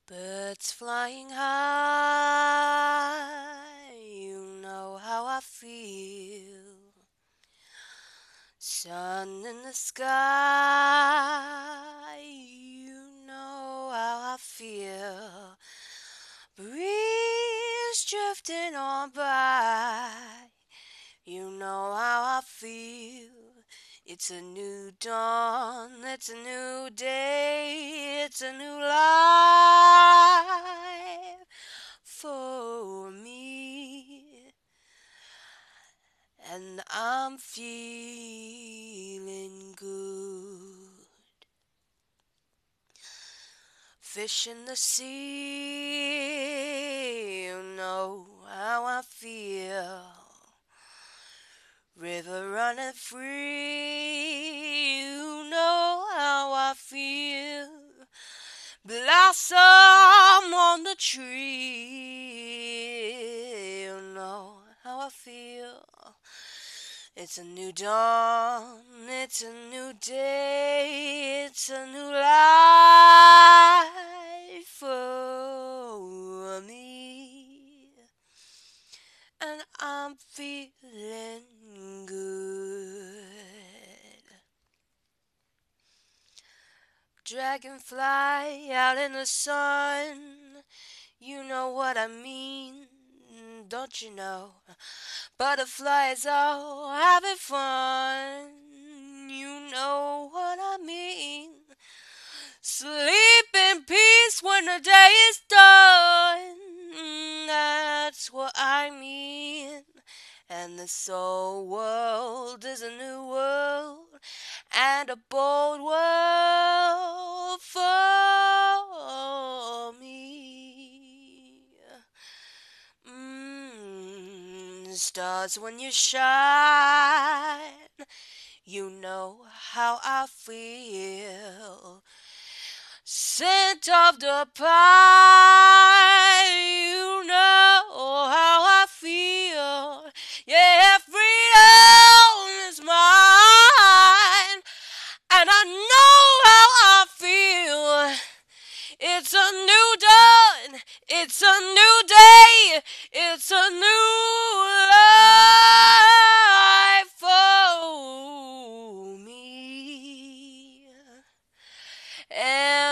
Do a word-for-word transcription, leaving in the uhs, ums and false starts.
Birds flying high, you know how I feel. Sun in the sky, you know how I feel. Breeze drifting on by, you know how I feel. It's a new dawn, it's a new day, it's a new life for me. And I'm feeling good. Fish in the sea, you know how I feel. River running free, you know how I feel. Blossom on the tree, you know how I feel. It's a new dawn, it's a new day, it's a new life for me. And I'm feeling good. Dragonfly out in the sun, you know what I mean, don't you know? Butterflies all having fun, you know what I mean. Sleep in peace when the day is done, that's what I mean. And this old world is a new world, and a bold world for me. Mm, stars when you shine, you know how I feel. Scent of the pine, you know how I feel. Yeah, freedom is mine, and I know how I feel. It's a new dawn, it's a new day, it's a new life for me. And